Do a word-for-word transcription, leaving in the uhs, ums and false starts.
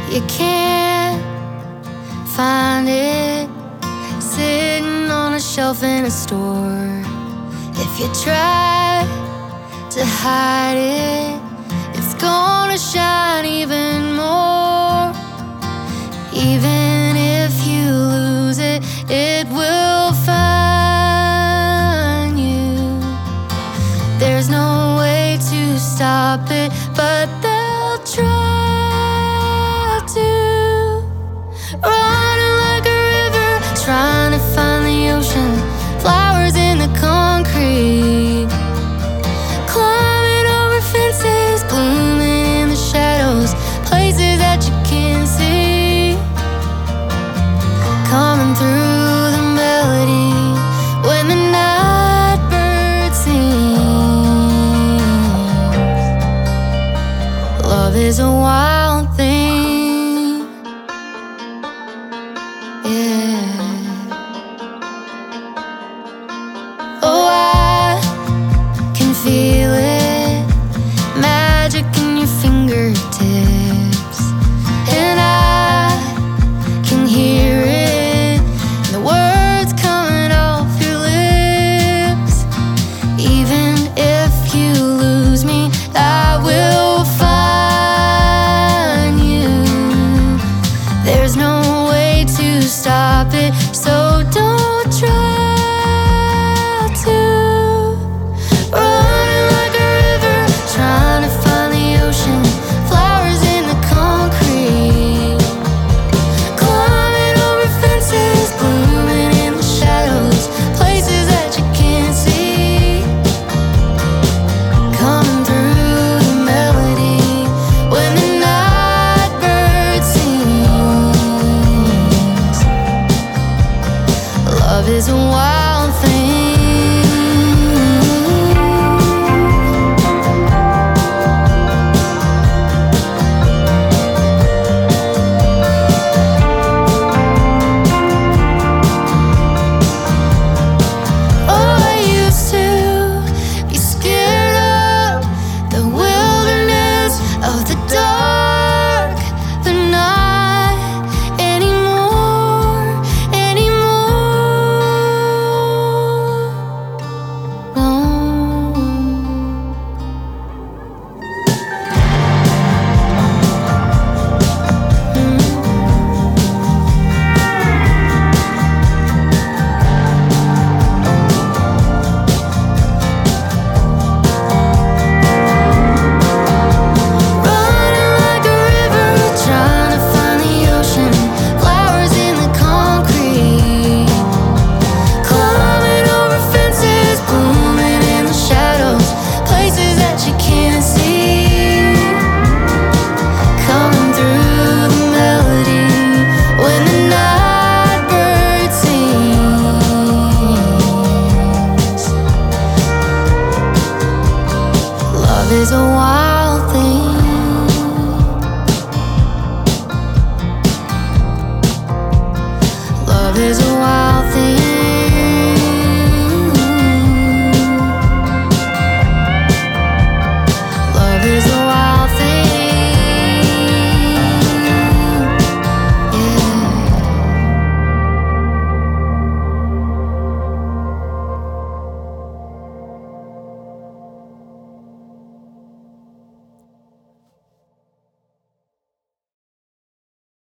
You can't find it sitting on a shelf in a store. If you try to hide it, it's gonna shine even more. Even if you lose it, it will find you. There's no way to stop it, but they'll try to. Running like a river, trying to find the ocean. Flowers in the concrete, climbing over fences, blooming in the shadows, places that you can't see. Coming through the melody when the night bird sings. Love is a wild thing, yeah. Oh, I can feel it, magic in your fingertips, and I can hear it, the words coming off your lips. Even if you lose me, I will find you. There's no way to stop it, so don't try. Love is a wild thing. Oh, I used to be scared of the wilderness, of the dark, but not anymore, anymore. No. Mm. Running like a river, trying to find the ocean. Flowers in the concrete, climbing over fences, blooming in the shadows, places that you can't see. Coming through the melody when the night bird sings. Love is a wild thing. Love is a